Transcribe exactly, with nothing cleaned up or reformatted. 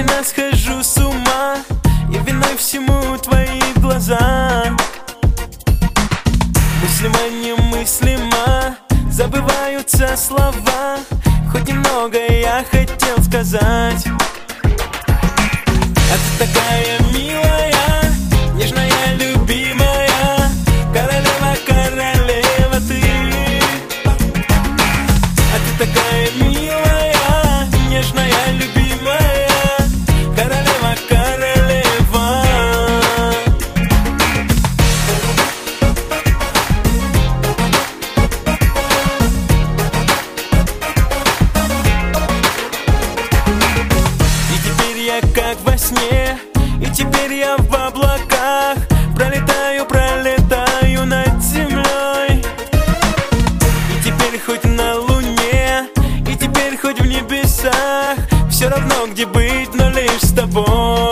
медленно схожу с ума, и виной всему твои глаза. Мыслимо, немыслимо забываются слова, хоть немного я хотел сказать. А ты такая милая, нежная, любимая, королева, королева ты. А ты такая милая, нежная, любимая, королева, королева. И теперь я как во сне, и теперь я в облаках, пролетаю, пролетаю над землей. И теперь хоть на луне, и теперь хоть в небесах, все равно где быть, но лишь с тобой.